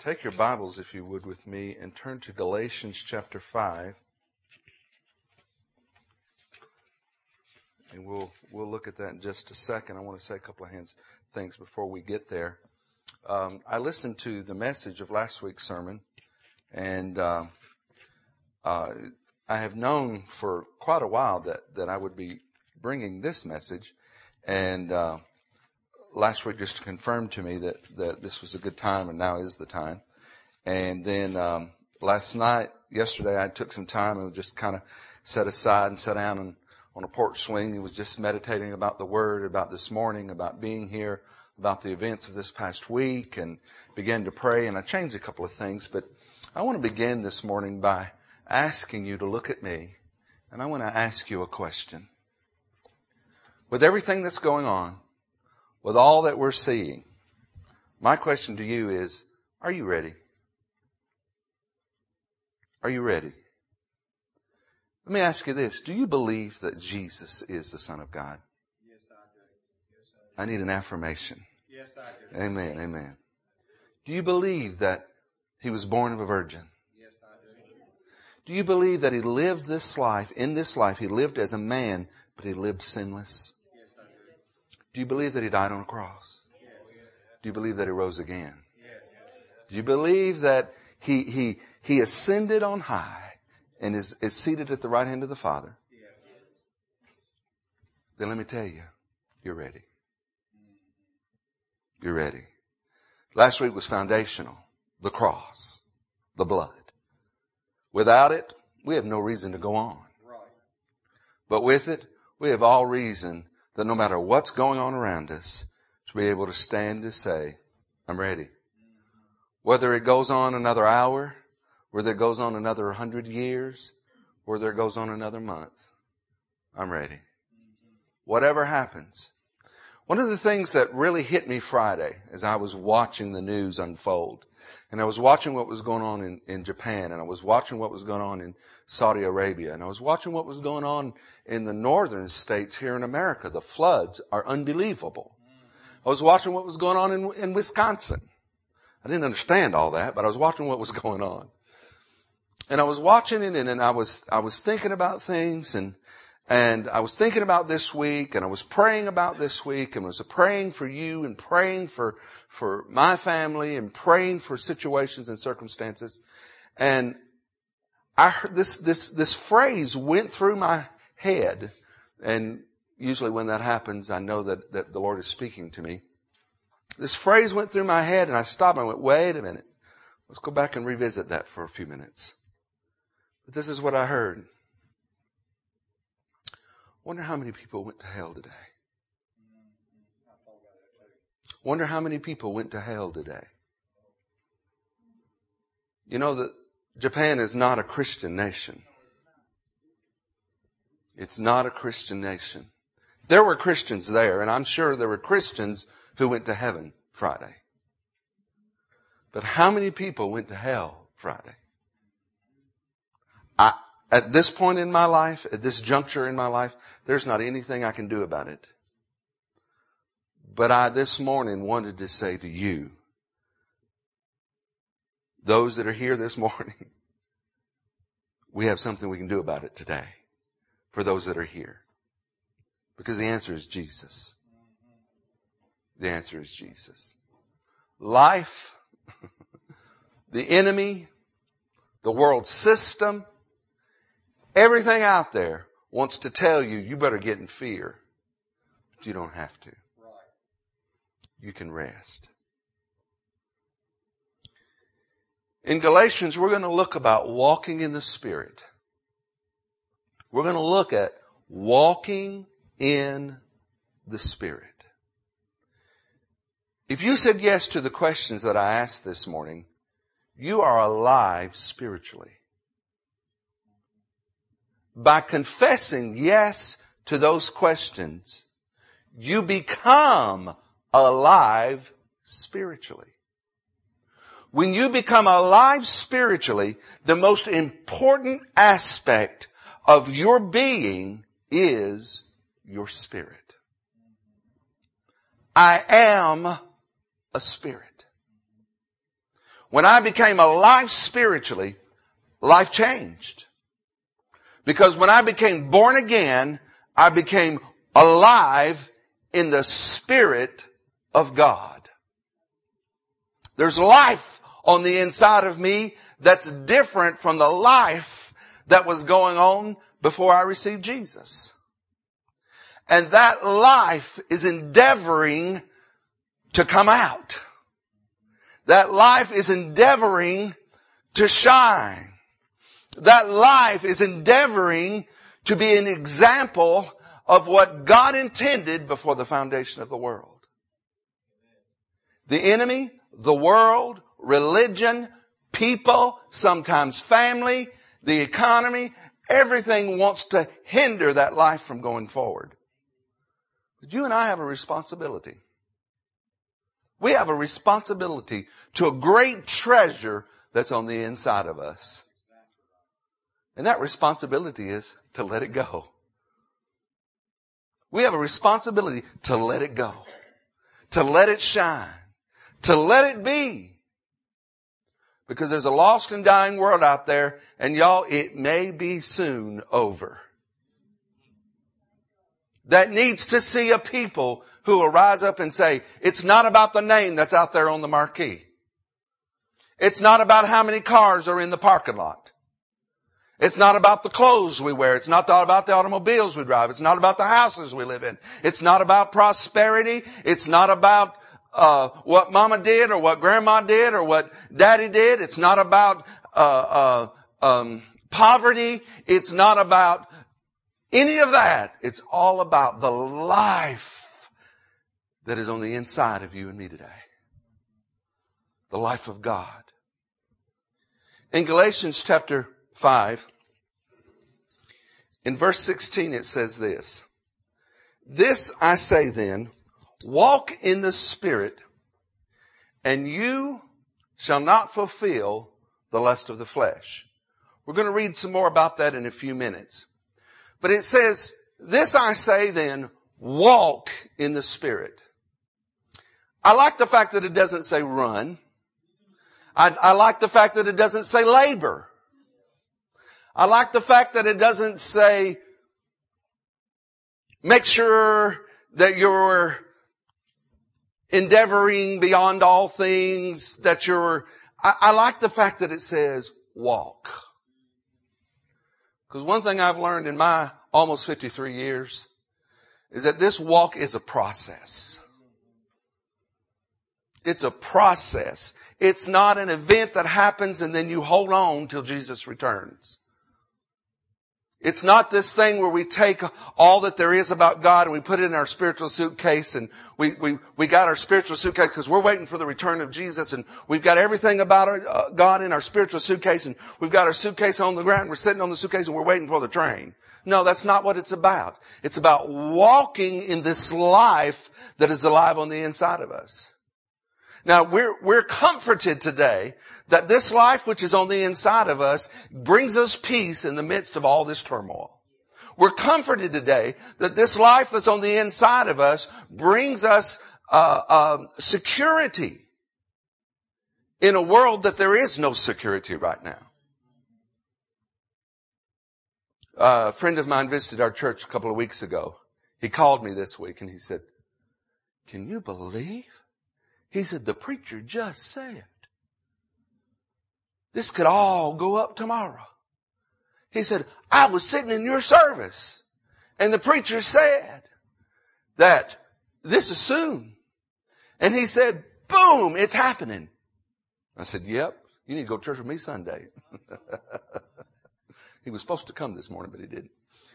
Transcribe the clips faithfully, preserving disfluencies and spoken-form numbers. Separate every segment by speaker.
Speaker 1: Take your Bibles, if you would, with me and turn to Galatians chapter five. And we'll we'll look at that in just a second. I want to say a couple of hands, things before we get there. Um, I listened to the message of last week's sermon, and uh, uh, I have known for quite a while that, that I would be bringing this message. And uh, last week just confirmed to me that, that this was a good time, and now is the time. And then um, last night, yesterday, I took some time and just kind of set aside and sat down and on a porch swing and was just meditating about the Word, about this morning, about being here, about the events of this past week, and began to pray. And I changed a couple of things, but I want to begin this morning by asking you to look at me, and I want to ask you a question. With everything that's going on, with all that we're seeing, my question to you is, are you ready? Are you ready? Let me ask you this. Do you believe that Jesus is the Son of God?
Speaker 2: Yes, I do. Yes, I do.
Speaker 1: I need an affirmation.
Speaker 2: Yes, I do.
Speaker 1: Amen, amen. Do you believe that He was born of a virgin?
Speaker 2: Yes, I do.
Speaker 1: Do you believe that He lived this life, in this life, He lived as a man, but He lived sinless?
Speaker 2: Yes, I do.
Speaker 1: Do you believe that He died on a cross?
Speaker 2: Yes.
Speaker 1: Do you believe that He rose again?
Speaker 2: Yes.
Speaker 1: Do you believe that He, He, He ascended on high and is, is seated at the right hand of the Father?
Speaker 2: Yes.
Speaker 1: Then let me tell you, you're ready. You're ready. Last week was foundational. The cross. The blood. Without it, we have no reason to go on.
Speaker 2: Right.
Speaker 1: But with it, we have all reason that no matter what's going on around us, to be able to stand to say, I'm ready. Whether it goes on another hour, whether it goes on another hundred years, whether it goes on another month, I'm ready. Whatever happens. One of the things that really hit me Friday as I was watching the news unfold, and I was watching what was going on in, in Japan, and I was watching what was going on in Saudi Arabia, and I was watching what was going on in the northern states here in America. The floods are unbelievable. I was watching what was going on in, in Wisconsin. I didn't understand all that, but I was watching what was going on. And I was watching it, and, and I was I was thinking about things, and and I was thinking about this week, and I was praying about this week, and I was praying for you, and praying for for my family, and praying for situations and circumstances. And I heard this this this phrase went through my head, and usually when that happens, I know that that the Lord is speaking to me. This phrase went through my head, and I stopped and I went, wait a minute. Let's go back and revisit that for a few minutes. But this is what I heard. Wonder how many people went to hell today. Wonder how many people went to hell today. You know that Japan is not a Christian nation. It's not a Christian nation. There were Christians there, and I'm sure there were Christians who went to heaven Friday. But how many people went to hell Friday? I, at this point in my life, at this juncture in my life, there's not anything I can do about it. But I this morning wanted to say to you, those that are here this morning, we have something we can do about it today for those that are here. Because the answer is Jesus. The answer is Jesus. Life, the enemy, the world system, everything out there wants to tell you, you better get in fear. But you don't have to.
Speaker 2: Right.
Speaker 1: You can rest. In Galatians, we're going to look about walking in the Spirit. We're going to look at walking in the Spirit. If you said yes to the questions that I asked this morning, you are alive spiritually. By confessing yes to those questions, you become alive spiritually. When you become alive spiritually, the most important aspect of your being is your spirit. I am a spirit. When I became alive spiritually, life changed. Because when I became born again, I became alive in the Spirit of God. There's life on the inside of me that's different from the life that was going on before I received Jesus. And that life is endeavoring to come out. That life is endeavoring to shine. That life is endeavoring to be an example of what God intended before the foundation of the world. The enemy, the world, religion, people, sometimes family, the economy, everything wants to hinder that life from going forward. But you and I have a responsibility. We have a responsibility to a great treasure that's on the inside of us. And that responsibility is to let it go. We have a responsibility to let it go. To let it shine. To let it be. Because there's a lost and dying world out there, and y'all, it may be soon over. That needs to see a people who will rise up and say, it's not about the name that's out there on the marquee. It's not about how many cars are in the parking lot. It's not about the clothes we wear. It's not about the automobiles we drive. It's not about the houses we live in. It's not about prosperity. It's not about uh what mama did or what grandma did or what daddy did. It's not about uh uh um poverty. It's not about any of that. It's all about the life that is on the inside of you and me today. The life of God. In Galatians chapter five, in verse sixteen, it says this. This I say then, walk in the Spirit, and you shall not fulfill the lust of the flesh. We're going to read some more about that in a few minutes. But it says, this I say then, walk in the Spirit. I like the fact that it doesn't say run. I, I like the fact that it doesn't say labor. I like the fact that it doesn't say make sure that you're endeavoring beyond all things, that you're, I, I like the fact that it says walk. Because one thing I've learned in my almost fifty-three years is that this walk is a process. It's a process. It's not an event that happens and then you hold on till Jesus returns. It's not this thing where we take all that there is about God and we put it in our spiritual suitcase and we, we, we got our spiritual suitcase because we're waiting for the return of Jesus and we've got everything about our, uh, God in our spiritual suitcase and we've got our suitcase on the ground. We're sitting on the suitcase and we're waiting for the train. No, that's not what it's about. It's about walking in this life that is alive on the inside of us. Now, we're, we're comforted today that this life which is on the inside of us brings us peace in the midst of all this turmoil. We're comforted today that this life that's on the inside of us brings us uh, uh, security in a world that there is no security right now. Uh, a friend of mine visited our church a couple of weeks ago. He called me this week and he said, "Can you believe?" He said, "The preacher just said this could all go up tomorrow." He said, "I was sitting in your service and the preacher said that this is soon." And he said, boom, it's happening. I said, "Yep, you need to go to church with me Sunday." He was supposed to come this morning, but he didn't.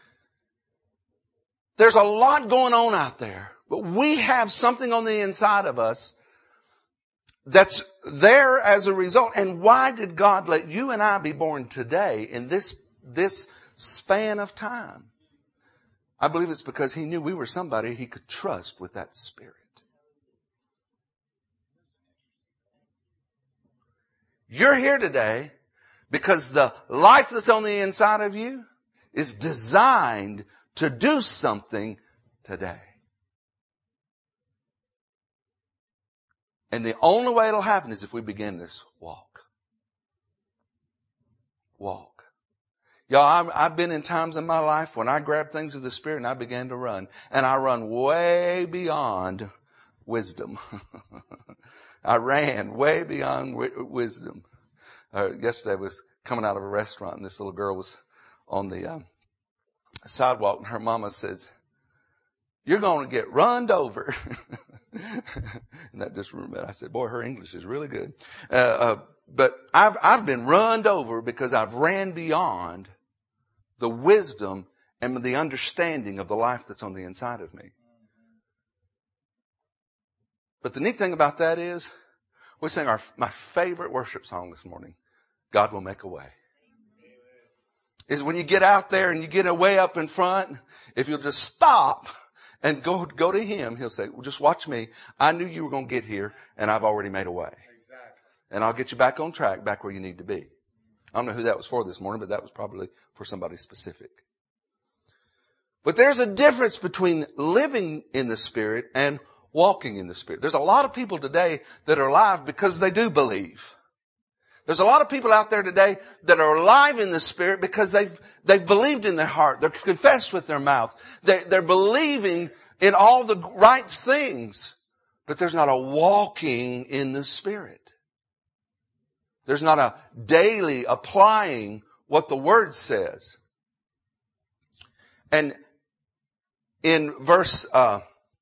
Speaker 1: There's a lot going on out there, but we have something on the inside of us that's there as a result. And why did God let you and I be born today in this, this span of time? I believe it's because He knew we were somebody He could trust with that Spirit. You're here today because the life that's on the inside of you is designed to do something today. And the only way it'll happen is if we begin this walk. Walk. Y'all, I'm, I've been in times in my life when I grabbed things of the Spirit and I began to run. And I run way beyond wisdom. I ran way beyond w- wisdom. Uh, yesterday I was coming out of a restaurant and this little girl was on the um, sidewalk and her mama says, "You're going to get runned over." And that just remembered. I said, boy, her English is really good. Uh, uh, but I've, I've been runned over because I've ran beyond the wisdom and the understanding of the life that's on the inside of me. But the neat thing about that is we sang our, my favorite worship song this morning, "God Will Make a Way." Is when you get out there and you get way up in front, if you'll just stop and go, go to Him, He'll say, well, just watch me. I knew you were going to get here and I've already made a way.
Speaker 2: Exactly.
Speaker 1: And I'll get you back on track, back where you need to be. I don't know who that was for this morning, but that was probably for somebody specific. But there's a difference between living in the Spirit and walking in the Spirit. There's a lot of people today that are alive because they do believe. There's a lot of people out there today that are alive in the Spirit because they've, they've believed in their heart. They're confessed with their mouth. They, they're believing in all the right things. But there's not a walking in the Spirit. There's not a daily applying what the Word says. And in verse, uh,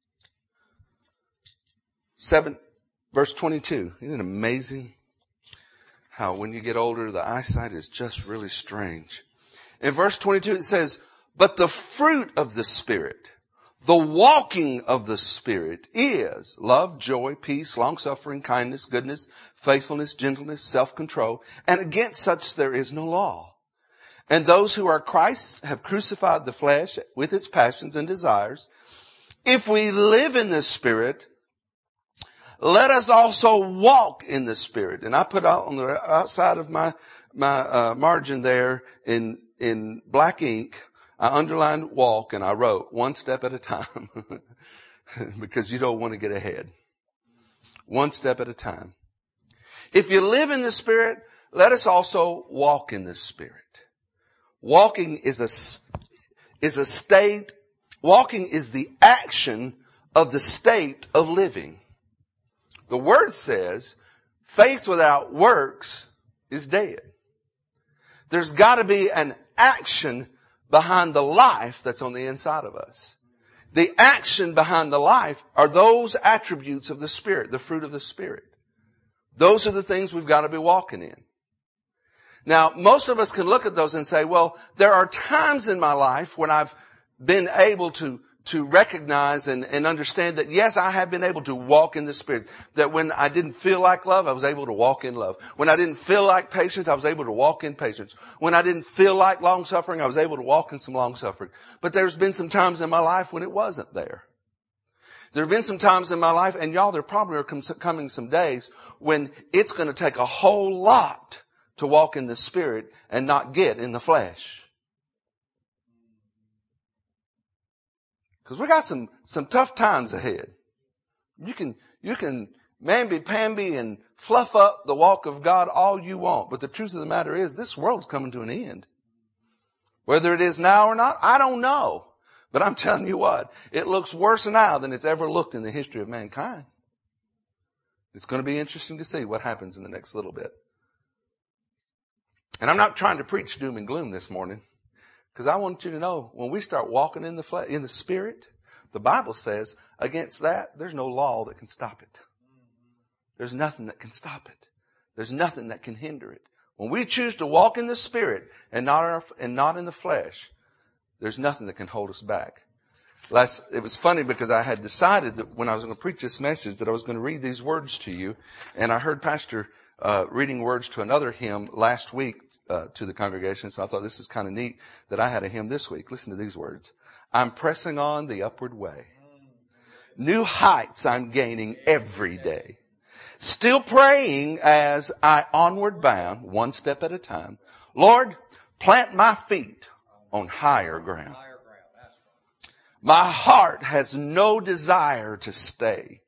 Speaker 1: seven, verse twenty-two, isn't it amazing? How when you get older, the eyesight is just really strange. In verse twenty-two, it says, "But the fruit of the Spirit, the walking of the Spirit is love, joy, peace, long-suffering, kindness, goodness, faithfulness, gentleness, self-control. And against such there is no law. And those who are Christ have crucified the flesh with its passions and desires. If we live in the Spirit, let us also walk in the Spirit." And I put out on the outside of my, my, uh, margin there in, in black ink, I underlined walk and I wrote one step at a time because you don't want to get ahead. One step at a time. If you live in the Spirit, let us also walk in the Spirit. Walking is a, is a state, walking is the action of the state of living. The Word says, faith without works is dead. There's got to be an action behind the life that's on the inside of us. The action behind the life are those attributes of the Spirit, the fruit of the Spirit. Those are the things we've got to be walking in. Now, most of us can look at those and say, well, there are times in my life when I've been able to to recognize and, and understand that, yes, I have been able to walk in the Spirit. That when I didn't feel like love, I was able to walk in love. When I didn't feel like patience, I was able to walk in patience. When I didn't feel like long-suffering, I was able to walk in some long-suffering. But there's been some times in my life when it wasn't there. There have been some times in my life, and y'all, there probably are coming some days when it's going to take a whole lot to walk in the Spirit and not get in the flesh. Because we got some, some tough times ahead. You can, you can mamby-pamby and fluff up the walk of God all you want. But the truth of the matter is, this world's coming to an end. Whether it is now or not, I don't know. But I'm telling you what, it looks worse now than it's ever looked in the history of mankind. It's going to be interesting to see what happens in the next little bit. And I'm not trying to preach doom and gloom this morning. Because I want you to know, when we start walking in the flesh, in the Spirit, the Bible says, against that, there's no law that can stop it. There's nothing that can stop it. There's nothing that can hinder it. When we choose to walk in the Spirit and not, our, and not in the flesh, there's nothing that can hold us back. Last, it was funny because I had decided that when I was going to preach this message that I was going to read these words to you. And I heard Pastor uh, reading words to another hymn last week. Uh, to the congregation. So I thought this is kind of neat that I had a hymn this week. Listen to these words. I'm pressing on the upward way. New heights I'm gaining every day. Still praying as I onward bound, one step at a time. Lord, plant my feet on higher ground. My heart has no desire to stay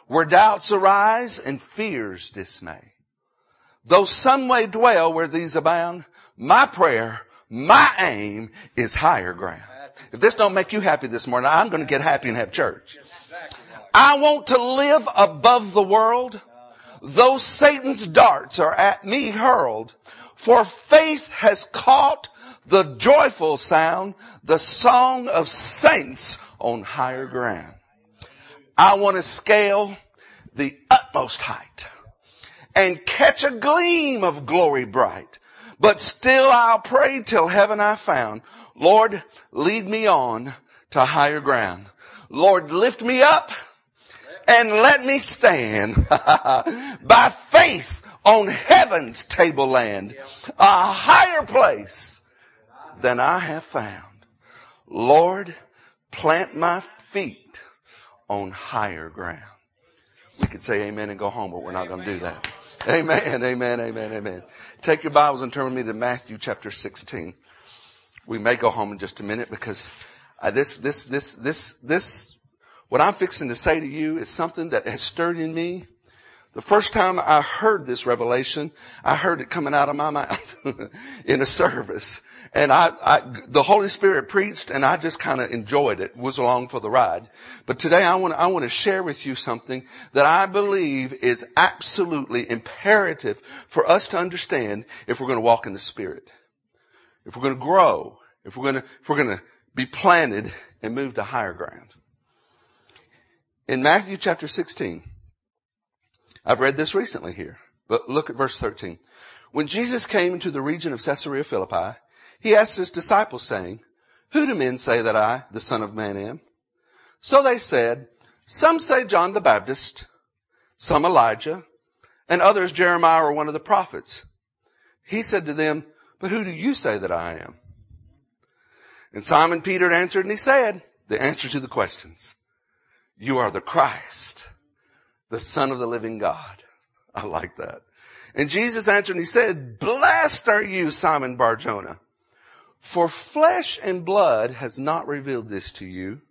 Speaker 1: where doubts arise and fears dismay. Though some may dwell where these abound, my prayer, my aim is higher ground. If this don't make you happy this morning, I'm going to get happy and have church. I want to live above the world, though Satan's darts are at me hurled. For faith has caught the joyful sound, the song of saints on higher ground. I want to scale the utmost height and catch a gleam of glory bright. But still I'll pray till heaven I found. Lord, lead me on to higher ground. Lord, lift me up and let me stand by faith on heaven's tableland, a higher place than I have found. Lord, plant my feet on higher ground. We could say amen and go home, but we're not going to do that. Amen, amen, amen, amen. Take your Bibles and turn with me to Matthew chapter sixteen. We may go home in just a minute because uh, this, this, this, this, this, what I'm fixing to say to you is something that has stirred in me. The first time I heard this revelation, I heard it coming out of my mouth in a service. And I, I, the Holy Spirit preached and I just kind of enjoyed it, was along for the ride. But today I want, I want to share with you something that I believe is absolutely imperative for us to understand if we're going to walk in the Spirit. If we're going to grow, if we're going to, if we're going to be planted and move to higher ground. In Matthew chapter sixteen, I've read this recently here, but look at verse thirteen. When Jesus came into the region of Caesarea Philippi, he asked his disciples saying, who do men say that I, the Son of Man, am? So they said, some say John the Baptist, some Elijah, and others Jeremiah or one of the prophets. He said to them, but who do you say that I am? And Simon Peter answered and he said, the answer to the questions, you are the Christ, the Son of the living God. I like that. And Jesus answered and he said, blessed are you, Simon Bar-Jonah, for flesh and blood has not revealed this to you,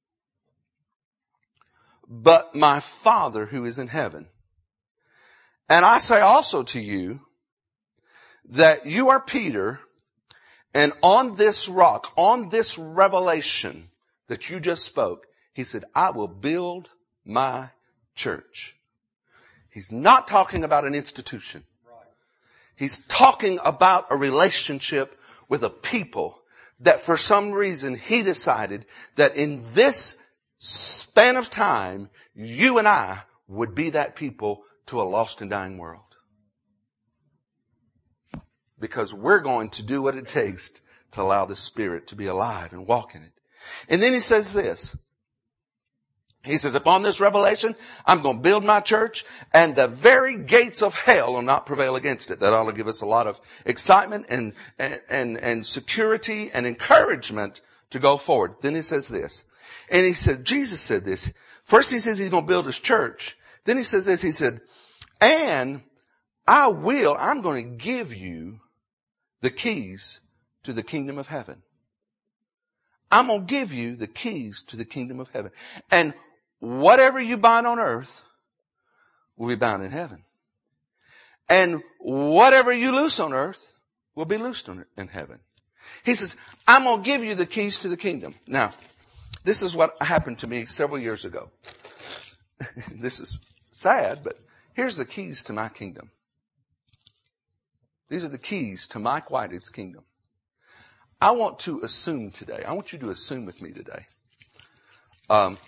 Speaker 1: but my Father who is in heaven. And I say also to you that you are Peter, and on this rock, on this revelation that you just spoke, he said, I will build my church. He's not talking about an institution. He's talking about a relationship with a people that for some reason he decided that in this span of time, you and I would be that people to a lost and dying world. Because we're going to do what it takes to allow the Spirit to be alive and walk in it. And then he says this. He says, upon this revelation, I'm going to build my church and the very gates of hell will not prevail against it. That ought to give us a lot of excitement and, and, and, and security and encouragement to go forward. Then he says this. And he said, Jesus said this. First he says he's going to build his church. Then he says this. He said, and I will, I'm going to give you the keys to the kingdom of heaven. I'm going to give you the keys to the kingdom of heaven. And whatever you bind on earth will be bound in heaven. And whatever you loose on earth will be loosed in heaven. He says, I'm going to give you the keys to the kingdom. Now, this is what happened to me several years ago. This is sad, but here's the keys to my kingdom. These are the keys to Mike Whitehead's kingdom. I want to assume today. I want you to assume with me today. Um,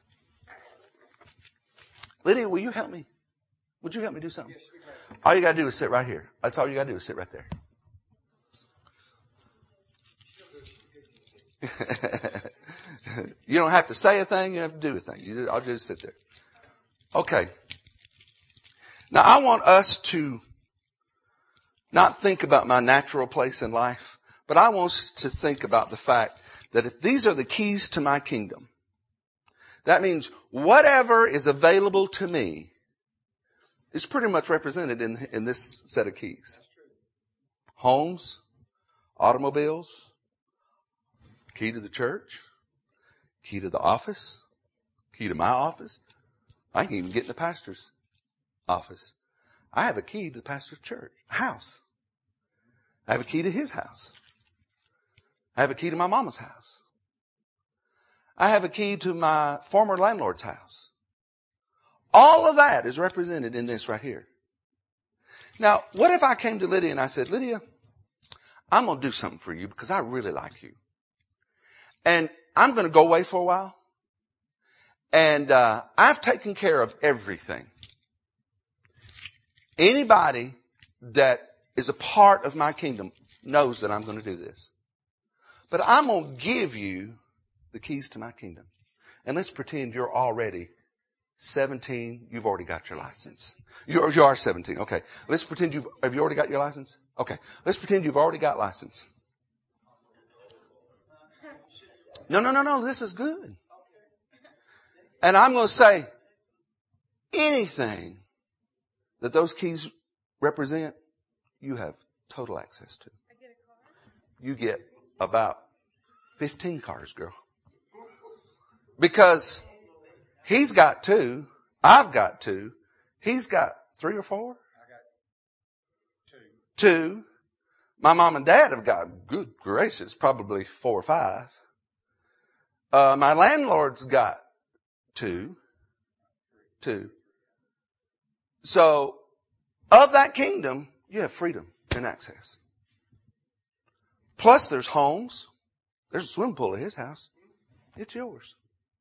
Speaker 1: Lydia, will you help me? Would you help me do something?
Speaker 2: Yes, we can.
Speaker 1: All you got to do is sit right here. That's all you got to do is sit right there. You don't have to say a thing. You don't have to do a thing. You, I'll just sit there. Okay. Now I want us to not think about my natural place in life, but I want us to think about the fact that if these are the keys to my kingdom, that means whatever is available to me is pretty much represented in, in this set of keys. Homes, automobiles, key to the church, key to the office, key to my office, I can even get in the pastor's office. I have a key to the pastor's church, house. I have a key to his house. I have a key to my mama's house. I have a key to my former landlord's house. All of that is represented in this right here. Now, what if I came to Lydia and I said, Lydia, I'm going to do something for you because I really like you. And I'm going to go away for a while. And uh, I've taken care of everything. Anybody that is a part of my kingdom knows that I'm going to do this. But I'm going to give you the keys to my kingdom. And let's pretend you're already seventeen. You've already got your license. You're, you are seventeen. Okay. Let's pretend you've, have you already got your license? Okay. Let's pretend you've already got license. No, no, no, no. This is good. And I'm going to say anything that those keys represent, you have total access to. You get about fifteen cars, girl. Because he's got two. I've got two. He's got three or four?
Speaker 2: I got two.
Speaker 1: Two. My mom and dad have got, good gracious, probably four or five. Uh, my landlord's got two. Two. So, of that kingdom, you have freedom and access. Plus there's homes. There's a swimming pool at his house. It's yours.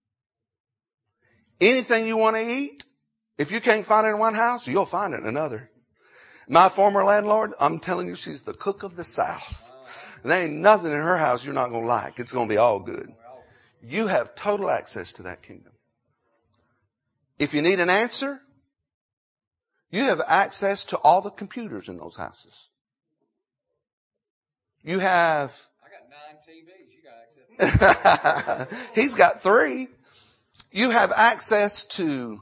Speaker 1: Anything you want to eat, if you can't find it in one house, you'll find it in another. My former landlord, I'm telling you, she's the cook of the South. There ain't nothing in her house you're not going to like. It's going to be all good. You have total access to that kingdom. If you need an answer, you have access to all the computers in those houses. You have...
Speaker 2: I got nine T Vs. You got access to
Speaker 1: He's got three. You have access to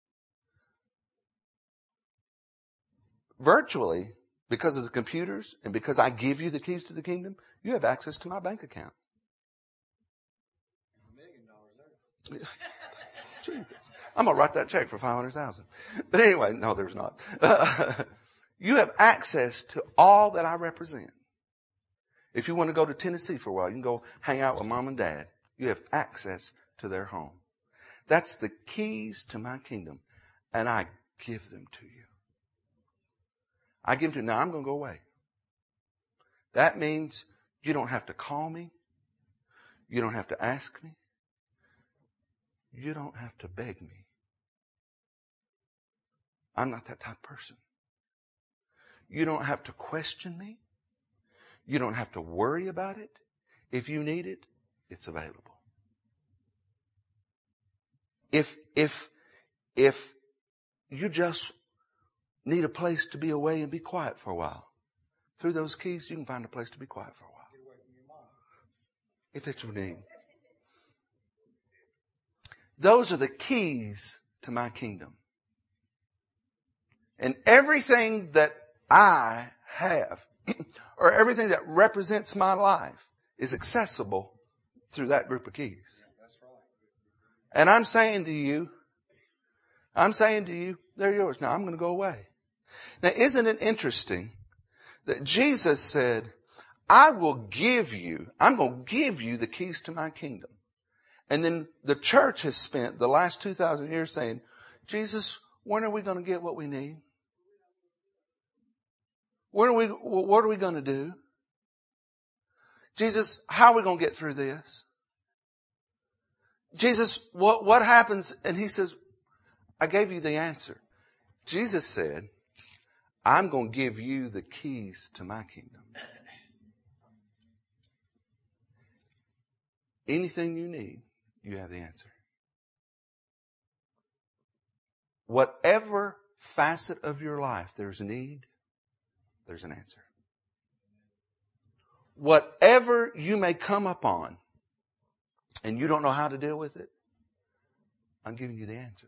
Speaker 1: virtually, because of the computers and because I give you the keys to the kingdom, you have access to my bank account.
Speaker 2: a million dollars there.
Speaker 1: Jesus. I'm going to write that check for five hundred thousand dollars. But anyway, no, there's not. Uh, you have access to all that I represent. If you want to go to Tennessee for a while, you can go hang out with mom and dad. You have access to their home. That's the keys to my kingdom. And I give them to you. I give them to you. Now I'm going to go away. That means you don't have to call me. You don't have to ask me. You don't have to beg me. I'm not that type of person. You don't have to question me. You don't have to worry about it. If you need it, it's available. If, if, if you just need a place to be away and be quiet for a while, through those keys, you can find a place to be quiet for a while.
Speaker 2: Get away from your mom.
Speaker 1: If it's your need. Those are the keys to my kingdom. And everything that I have, or everything that represents my life, is accessible through that group of keys.
Speaker 2: That's right.
Speaker 1: And I'm saying to you, I'm saying to you, they're yours. Now I'm going to go away. Now isn't it interesting that Jesus said, I will give you, I'm going to give you the keys to my kingdom. And then the church has spent the last two thousand years saying, Jesus, when are we going to get what we need? When are we, what are we going to do? Jesus, how are we going to get through this? Jesus, what, what happens? And he says, I gave you the answer. Jesus said, I'm going to give you the keys to my kingdom. Anything you need, you have the answer. Whatever facet of your life there's a need, there's an answer. Whatever you may come upon and you don't know how to deal with it, I'm giving you the answer.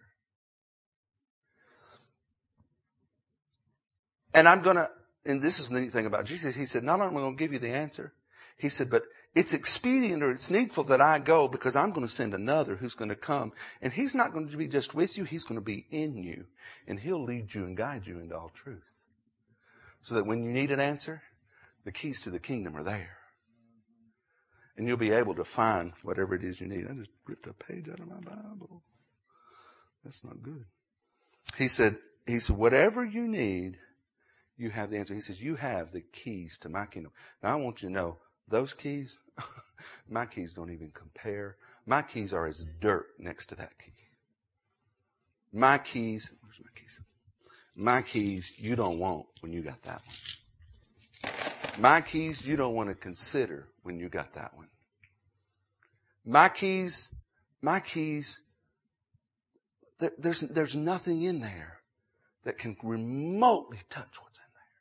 Speaker 1: And I'm going to, and this is the neat thing about Jesus, he said, not only am I going to give you the answer, he said, but it's expedient or it's needful that I go because I'm going to send another who's going to come. And he's not going to be just with you. He's going to be in you. And he'll lead you and guide you into all truth. So that when you need an answer, the keys to the kingdom are there. And you'll be able to find whatever it is you need. I just ripped a page out of my Bible. That's not good. He said, he said, whatever you need, you have the answer. He says, you have the keys to my kingdom. Now I want you to know, those keys, my keys don't even compare. My keys are as dirt next to that key. My keys, where's my keys? My keys you don't want when you got that one. My keys you don't want to consider when you got that one. My keys, my keys, there, there's, there's nothing in there that can remotely touch what's in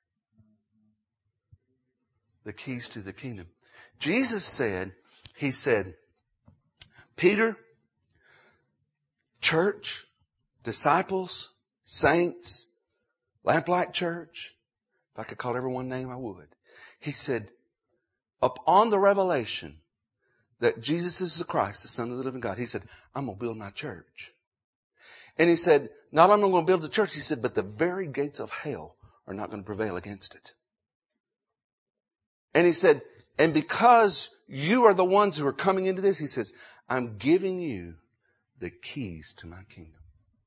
Speaker 1: there. The keys to the kingdom. Jesus said, he said, Peter, church, disciples, saints, Lamplight Church, if I could call everyone name, I would. He said, upon the revelation that Jesus is the Christ, the Son of the living God, he said, I'm going to build my church. And he said, not only am I going to build the church, he said, but the very gates of hell are not going to prevail against it. And he said, and because you are the ones who are coming into this, he says, I'm giving you the keys to my kingdom.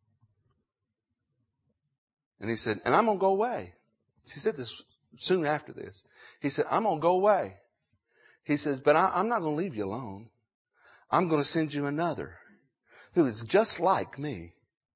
Speaker 1: And he said, and I'm going to go away. He said this soon after this. He said, I'm going to go away. He says, but I, I'm not going to leave you alone. I'm going to send you another who is just like me.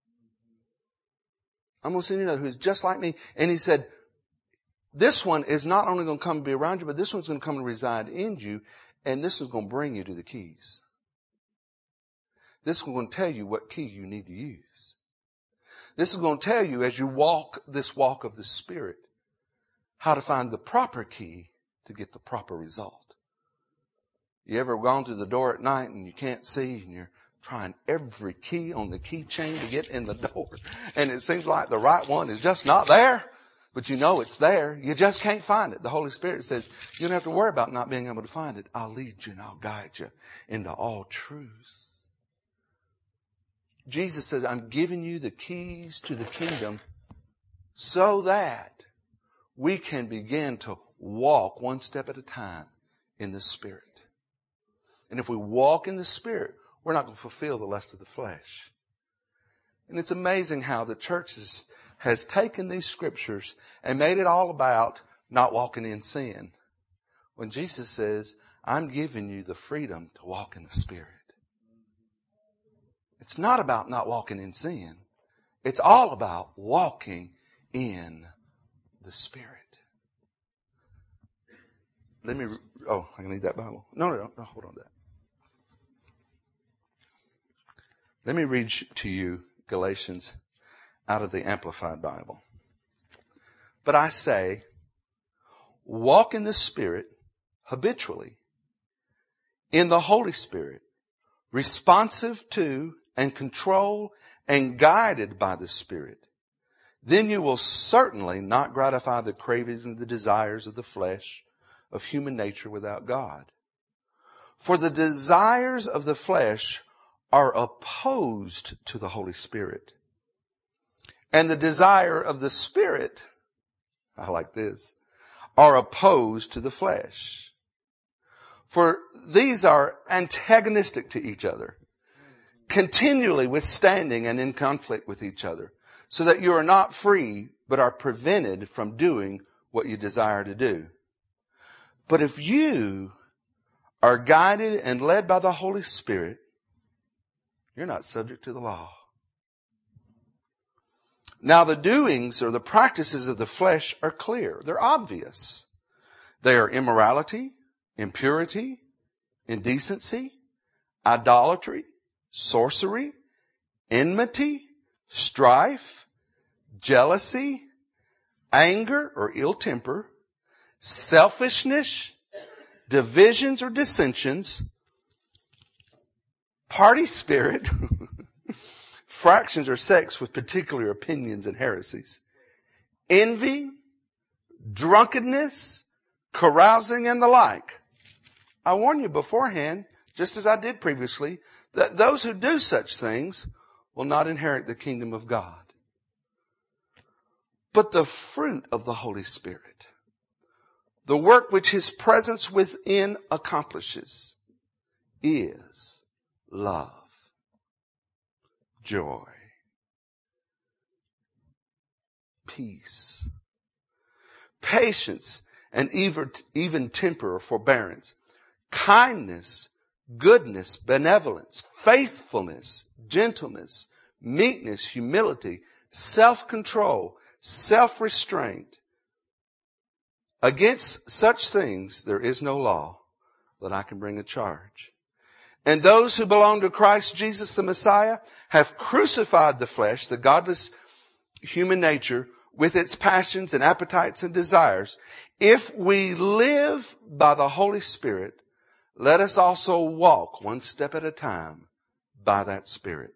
Speaker 1: I'm going to send you another who is just like me. And he said, this one is not only going to come and be around you, but this one's going to come and reside in you. And this is going to bring you to the keys. This is going to tell you what key you need to use. This is going to tell you as you walk this walk of the Spirit, how to find the proper key to get the proper result. You ever gone to the door at night and you can't see and you're trying every key on the keychain to get in the door and it seems like the right one is just not there, but you know it's there. You just can't find it. The Holy Spirit says, you don't have to worry about not being able to find it. I'll lead you and I'll guide you into all truth. Jesus says, I'm giving you the keys to the kingdom so that we can begin to walk one step at a time in the Spirit. And if we walk in the Spirit, we're not going to fulfill the lust of the flesh. And it's amazing how the church has, has taken these scriptures and made it all about not walking in sin. When Jesus says, I'm giving you the freedom to walk in the Spirit. It's not about not walking in sin. It's all about walking in the Spirit. Let me, oh, I need that Bible. No, no, no, no, hold on to that. Let me read to you Galatians out of the Amplified Bible. But I say, walk in the Spirit habitually, in the Holy Spirit, responsive to and controlled and guided by the Spirit. Then you will certainly not gratify the cravings and the desires of the flesh, of human nature without God. For the desires of the flesh are opposed to the Holy Spirit. And the desire of the Spirit, I like this, are opposed to the flesh. For these are antagonistic to each other, continually withstanding and in conflict with each other, so that you are not free, but are prevented from doing what you desire to do. But if you are guided and led by the Holy Spirit, you're not subject to the law. Now the doings or the practices of the flesh are clear. They're obvious. They are immorality, impurity, indecency, idolatry, sorcery, enmity, strife, jealousy, anger or ill temper, selfishness, divisions or dissensions, party spirit, fractions or sects with particular opinions and heresies, envy, drunkenness, carousing, and the like. I warn you beforehand, just as I did previously, that those who do such things will not inherit the kingdom of God. But the fruit of the Holy Spirit, the work which His presence within accomplishes, is love, joy, peace, patience, and even, even temper or forbearance, kindness, goodness, benevolence, faithfulness, gentleness, meekness, humility, self-control, self-restraint. Against such things there is no law that I can bring a charge. And those who belong to Christ Jesus the Messiah have crucified the flesh, the godless human nature, with its passions and appetites and desires. If we live by the Holy Spirit, let us also walk one step at a time by that Spirit.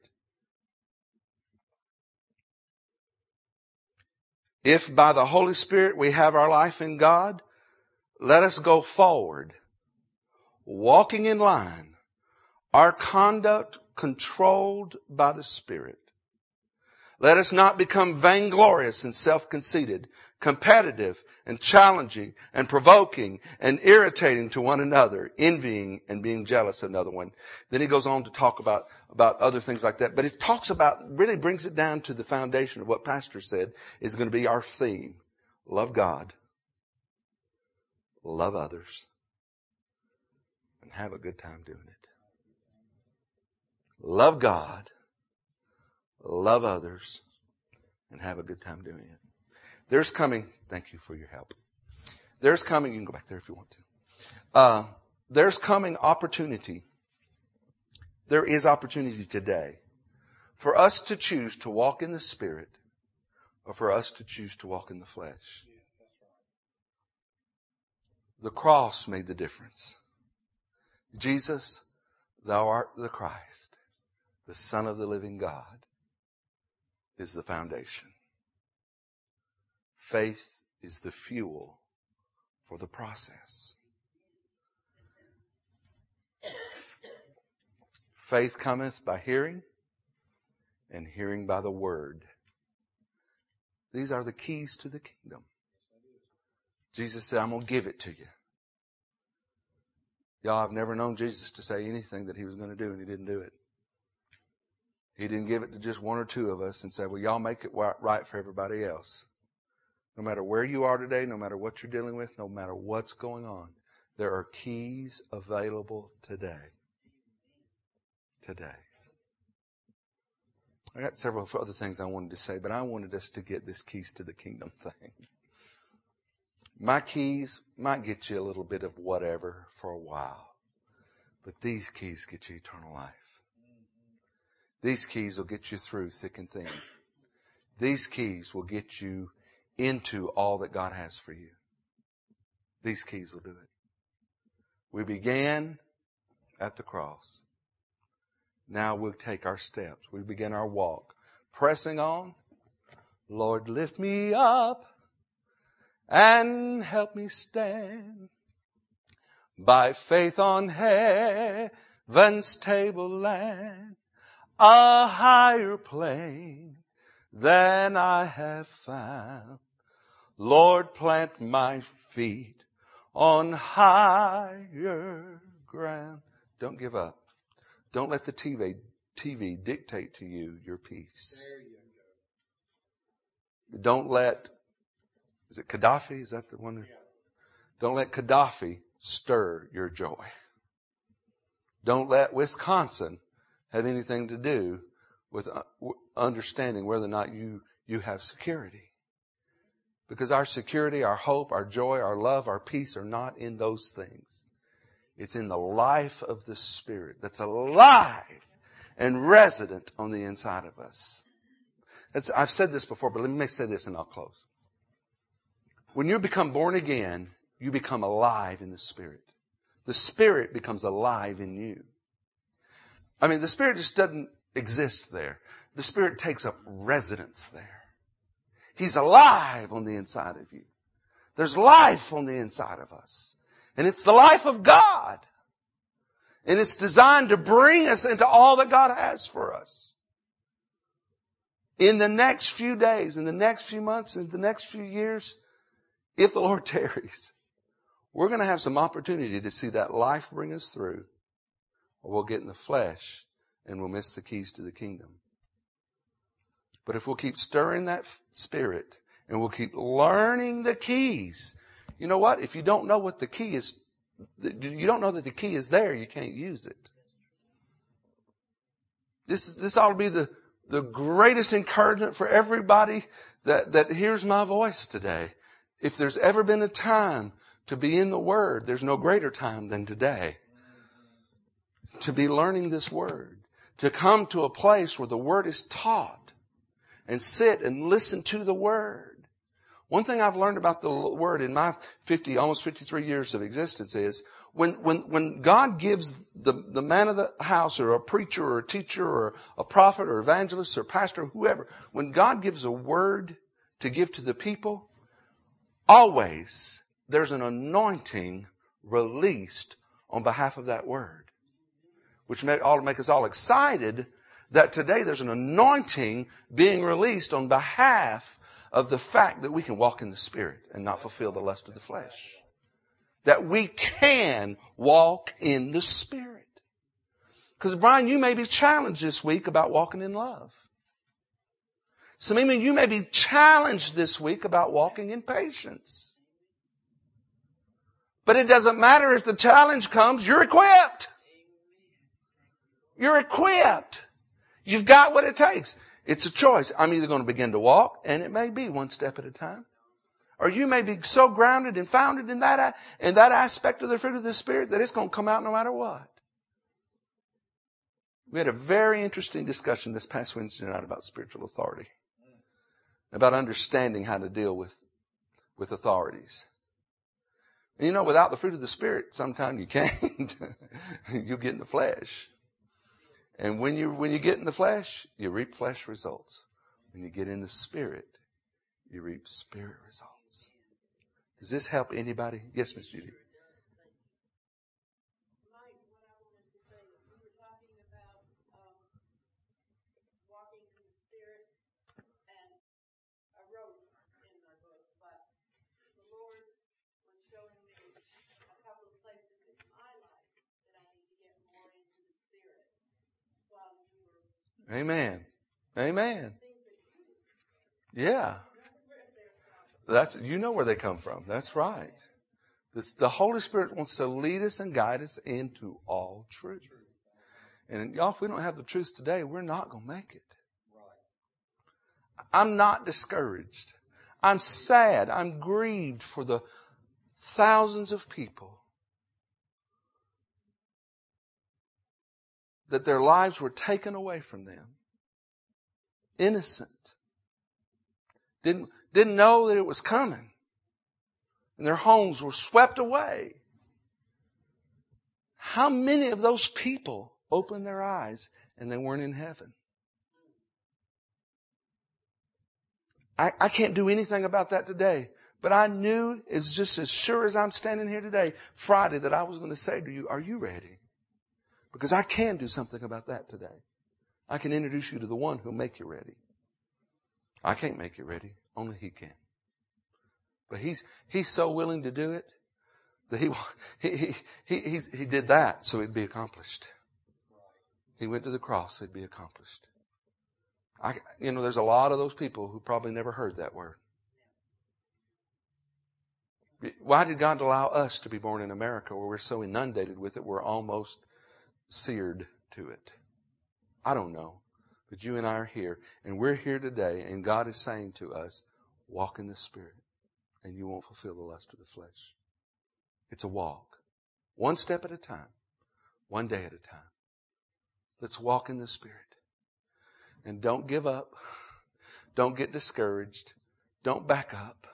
Speaker 1: If by the Holy Spirit we have our life in God, let us go forward, walking in line, our conduct controlled by the Spirit. Let us not become vainglorious and self-conceited, competitive and challenging and provoking and irritating to one another, envying and being jealous of another one. Then he goes on to talk about, about other things like that. But he talks about, really brings it down to the foundation of what Pastor said is going to be our theme. Love God, love others, and have a good time doing it. Love God, love others, and have a good time doing it. There's coming, thank you for your help. There's coming, you can go back there if you want to. Uh, there's coming opportunity. There is opportunity today for us to choose to walk in the Spirit or for us to choose to walk in the flesh. The cross made the difference. Jesus, thou art the Christ, the Son of the living God, is the foundation. Faith is the fuel for the process. Faith cometh by hearing, and hearing by the word. These are the keys to the kingdom. Jesus said, I'm going to give it to you. Y'all, I've never known Jesus to say anything that He was going to do, and He didn't do it. He didn't give it to just one or two of us and say, well, y'all make it right for everybody else. No matter where you are today, no matter what you're dealing with, no matter what's going on, there are keys available today. Today. I got several other things I wanted to say, but I wanted us to get this keys to the kingdom thing. My keys might get you a little bit of whatever for a while, but these keys get you eternal life. These keys will get you through thick and thin. These keys will get you into all that God has for you. These keys will do it. We began at the cross. Now we'll take our steps. We begin our walk. Pressing on. Lord, lift me up and help me stand by faith on heaven's tableland, a higher plane than I have found. Lord, plant my feet on higher ground. Don't give up. Don't let the T V, T V dictate to you your peace.
Speaker 2: There you go.
Speaker 1: Don't let, is it Gaddafi? Is that the one?
Speaker 2: Yeah.
Speaker 1: Don't let Gaddafi stir your joy. Don't let Wisconsin have anything to do with understanding whether or not you, you have security. Because our security, our hope, our joy, our love, our peace are not in those things. It's in the life of the Spirit that's alive and resident on the inside of us. That's, I've said this before, but let me say this and I'll close. When you become born again, you become alive in the Spirit. The Spirit becomes alive in you. I mean, the Spirit just doesn't exist there. The Spirit takes up residence there. He's alive on the inside of you. There's life on the inside of us. And it's the life of God. And it's designed to bring us into all that God has for us. In the next few days, in the next few months, in the next few years, if the Lord tarries, we're going to have some opportunity to see that life bring us through. Or we'll get in the flesh and we'll miss the keys to the kingdom. But if we'll keep stirring that spirit and we'll keep learning the keys, you know what? If you don't know what the key is, you don't know that the key is there, you can't use it. This is, this ought to be the, the greatest encouragement for everybody that, that hears my voice today. If there's ever been a time to be in the Word, there's no greater time than today. To be learning this Word. To come to a place where the Word is taught. And sit and listen to the Word. One thing I've learned about the Word in my fifty, almost fifty-three years of existence is when, when, when God gives the, the man of the house or a preacher or a teacher or a prophet or evangelist or pastor or whoever, when God gives a word to give to the people, always there's an anointing released on behalf of that word. Which ought to make us all excited that today there's an anointing being released on behalf of the fact that we can walk in the Spirit and not fulfill the lust of the flesh. That we can walk in the Spirit. Because Brian, you may be challenged this week about walking in love. Samima, you may be challenged this week about walking in patience. But it doesn't matter if the challenge comes, you're equipped. You're equipped. You've got what it takes. It's a choice. I'm either going to begin to walk, and it may be one step at a time. Or you may be so grounded and founded in that, in that aspect of the fruit of the Spirit that it's going to come out no matter what. We had a very interesting discussion this past Wednesday night about spiritual authority. About understanding how to deal with, with authorities. And you know, without the fruit of the Spirit, sometimes you can't. You'll get in the flesh. And when you, when you get in the flesh, you reap flesh results. When you get in the Spirit, you reap Spirit results. Does this help anybody? Yes, Miss Judy. Amen. Amen. Yeah. That's, you know where they come from. That's right. This, the Holy Spirit wants to lead us and guide us into all truth. And y'all, if we don't have the truth today, we're not going to make it. I'm not discouraged. I'm sad. I'm grieved for the thousands of people that their lives were taken away from them. Innocent. Didn't, didn't know that it was coming. And their homes were swept away. How many of those people opened their eyes and they weren't in heaven? I, I can't do anything about that today. But I knew, it's just as sure as I'm standing here today, Friday, that I was going to say to you, are you ready? Because I can do something about that today. I can introduce you to the one who'll make you ready. I can't make you ready. Only He can. But He's, He's so willing to do it that He, he, he, he, he's, he did that so it'd be accomplished. He went to the cross so it'd be accomplished. I, you know, there's a lot of those people who probably never heard that word. Why did God allow us to be born in America where we're so inundated with it, we're almost seared to it? I don't know. But you and I are here, and we're here today, and God is saying to us, walk in the Spirit, and you won't fulfill the lust of the flesh. It's a walk. One step at a time. One day at a time. Let's walk in the Spirit. And don't give up. Don't get discouraged. Don't back up.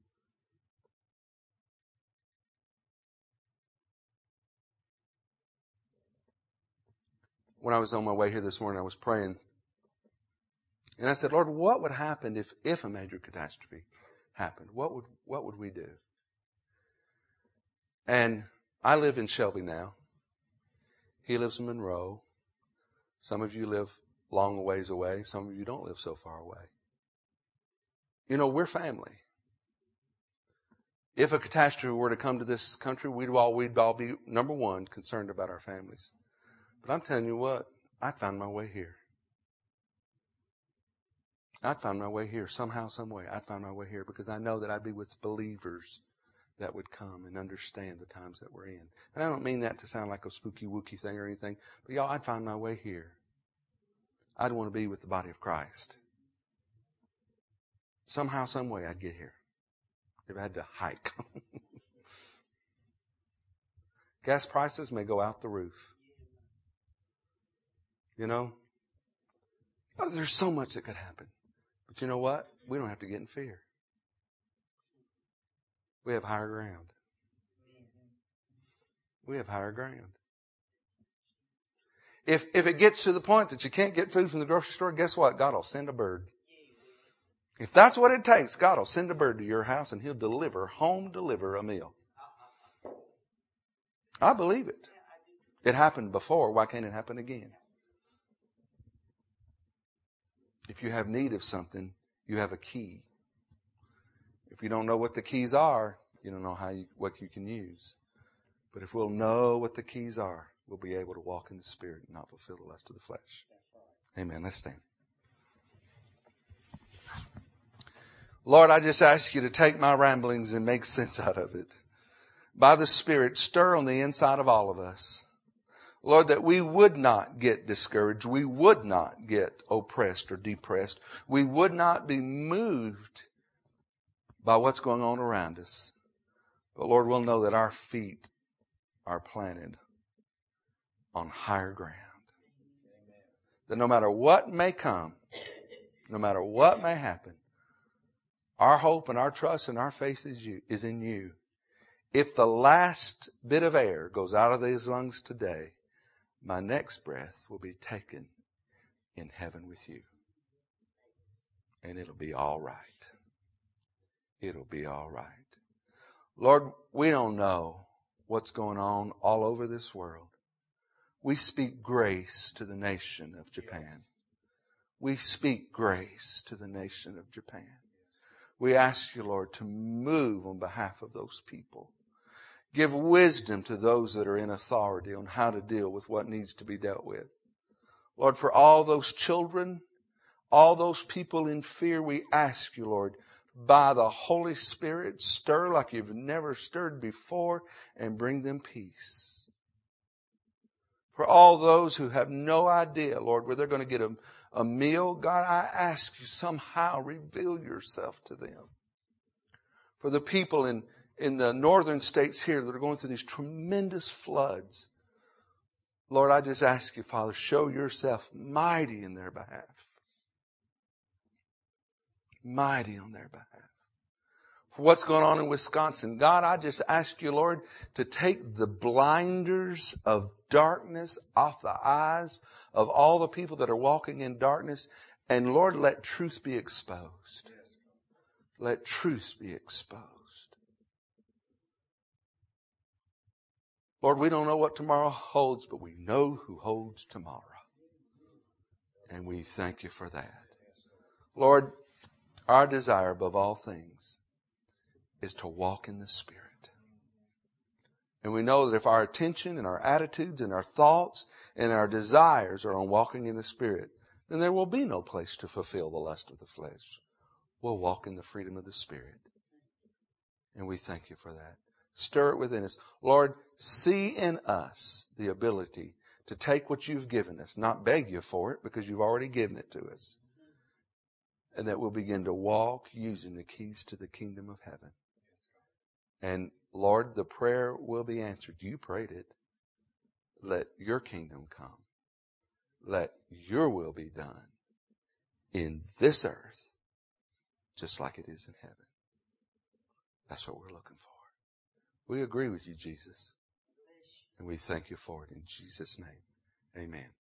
Speaker 1: When I was on my way here this morning, I was praying. And I said, Lord, what would happen if, if a major catastrophe happened? What would, what would we do? And I live in Shelby now. He lives in Monroe. Some of you live long ways away. Some of you don't live so far away. You know, we're family. If a catastrophe were to come to this country, we'd all, we'd all be, number one, concerned about our families. But I'm telling you what, I'd find my way here. I'd find my way here somehow, some way. I'd find my way here because I know that I'd be with believers that would come and understand the times that we're in. And I don't mean that to sound like a spooky wooky thing or anything, but y'all, I'd find my way here. I'd want to be with the body of Christ. Somehow, some way, I'd get here. If I had to hike. Gas prices may go out the roof. You know? Oh, there's so much that could happen. But you know what? We don't have to get in fear. We have higher ground. We have higher ground. If, if it gets to the point that you can't get food from the grocery store, guess what? God will send a bird. If that's what it takes, God will send a bird to your house and He'll deliver, home deliver a meal. I believe it. It happened before. Why can't it happen again? If you have need of something, you have a key. If you don't know what the keys are, you don't know how you, what you can use. But if we'll know what the keys are, we'll be able to walk in the Spirit and not fulfill the lust of the flesh. Amen. Let's stand. Lord, I just ask you to take my ramblings and make sense out of it. By the Spirit, stir on the inside of all of us. Lord, that we would not get discouraged. We would not get oppressed or depressed. We would not be moved by what's going on around us. But Lord, we'll know that our feet are planted on higher ground. That no matter what may come, no matter what may happen, our hope and our trust and our faith is you, is in you. If the last bit of air goes out of these lungs today, my next breath will be taken in heaven with you. And it'll be all right. It'll be all right. Lord, we don't know what's going on all over this world. We speak grace to the nation of Japan. We speak grace to the nation of Japan. We ask you, Lord, to move on behalf of those people. Give wisdom to those that are in authority on how to deal with what needs to be dealt with. Lord, for all those children, all those people in fear, we ask you, Lord, by the Holy Spirit, stir like you've never stirred before and bring them peace. For all those who have no idea, Lord, where they're going to get a, a meal, God, I ask you somehow reveal yourself to them. For the people in, in the northern states here that are going through these tremendous floods, Lord, I just ask you, Father, show yourself mighty in their behalf. Mighty on their behalf. For what's going on in Wisconsin, God, I just ask you, Lord, to take the blinders of darkness off the eyes of all the people that are walking in darkness. And Lord, let truth be exposed. Let truth be exposed. Lord, we don't know what tomorrow holds, but we know who holds tomorrow. And we thank you for that. Lord, our desire above all things is to walk in the Spirit. And we know that if our attention and our attitudes and our thoughts and our desires are on walking in the Spirit, then there will be no place to fulfill the lust of the flesh. We'll walk in the freedom of the Spirit. And we thank you for that. Stir it within us. Lord, see in us the ability to take what you've given us, not beg you for it because you've already given it to us. And that we'll begin to walk using the keys to the kingdom of heaven. And Lord, the prayer will be answered. You prayed it. Let your kingdom come. Let your will be done in this earth, just like it is in heaven. That's what we're looking for. We agree with you, Jesus. And we thank you for it in Jesus' name. Amen.